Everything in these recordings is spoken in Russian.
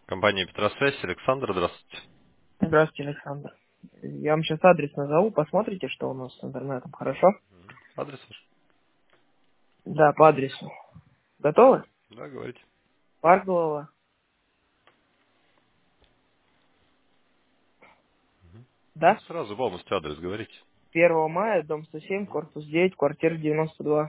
Компания Петросвязь, Александр, здравствуйте. Здравствуйте, Александр. Я вам сейчас адрес назову, посмотрите, что у нас с интернетом, хорошо? Адрес ваш? Да, по адресу. Готовы? Да, говорите. Парк Голова. Ну, Да? сразу полностью адрес говорите. 1 мая, дом 107, корпус 9, квартира 92.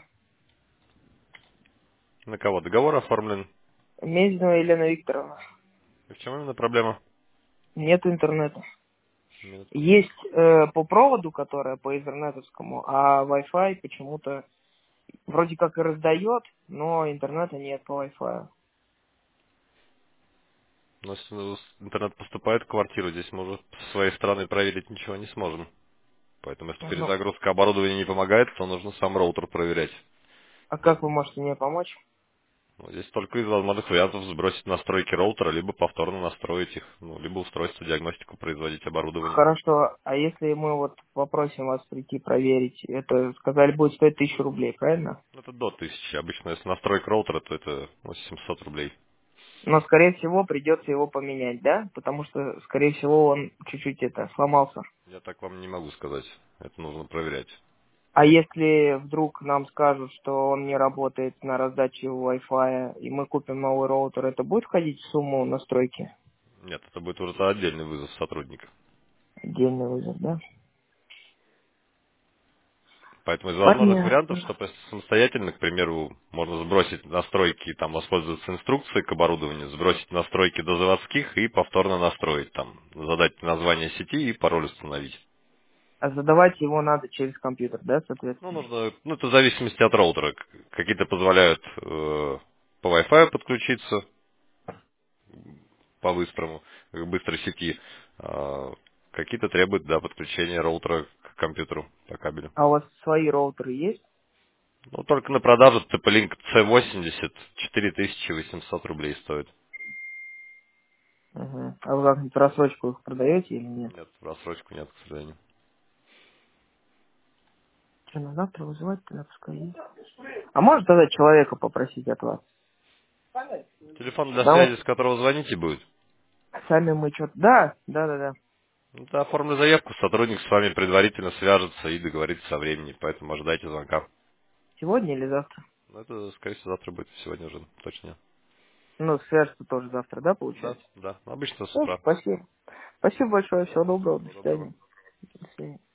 На кого договор оформлен? Мезенова Елена Викторовна. И в чем именно проблема? Нет интернета. Нет. Есть по проводу, которая по интернетовскому, а Wi-Fi почему-то вроде как и раздает, но интернета нет по Wi-Fi. У нас интернет поступает в квартиру, здесь мы уже со своей стороны проверить ничего не сможем. Поэтому если Ну, перезагрузка оборудования не помогает, то нужно сам роутер проверять. а как вы можете мне помочь? Ну, здесь только из возможных вариантов сбросить настройки роутера, либо повторно настроить их, ну, либо устройство диагностику производить оборудование. Хорошо, а если мы вот попросим вас прийти проверить, это, сказали, будет стоить 1000 рублей, правильно? Это до 1000. Обычно, если настройка роутера, то это 700 рублей. Но, скорее всего, придется его поменять, да? Потому что, скорее всего, он чуть-чуть это сломался. Я так вам не могу сказать. Это нужно проверять. А если вдруг нам скажут, что он не работает на раздаче Wi-Fi, и мы купим новый роутер, это будет входить в сумму настройки? Нет, это будет уже отдельный вызов сотрудника. Отдельный вызов, да? Поэтому из возможных вариантов, Понятно. что просто самостоятельно, к примеру, можно сбросить настройки, там, воспользоваться инструкцией к оборудованию, сбросить настройки до заводских и повторно настроить, там, задать название сети и пароль установить. А задавать его надо через компьютер, да, Ну, соответственно? нужно, ну, это в зависимости от роутера. Какие-то позволяют по Wi-Fi подключиться, по-быстрому, к быстрой сети. Какие-то требуют, да, подключения роутера к компьютеру по кабелю. А у вас свои роутеры есть? Ну, только на продажу TP-Link C80 4800 рублей стоит. Угу. А вы как-нибудь рассрочку их продаете или нет? Нет, в рассрочку нет, к сожалению. Что, на завтра вызывать тогда пускай есть. А может тогда человека попросить от вас? Телефон для Потому связи, с что которого звоните, будет. сами мы что-то... Да, да, да, да. Ну, да, оформлю заявку, сотрудник с вами предварительно свяжется и договорится о времени, поэтому ожидайте звонка. Сегодня или завтра? Ну, это, скорее всего, завтра будет, сегодня уже точно. Ну, свяжется тоже завтра, да, Да, получается? да, обычно с Все, утра. спасибо. Спасибо большое, всего доброго, до Всего доброго. свидания. До свидания.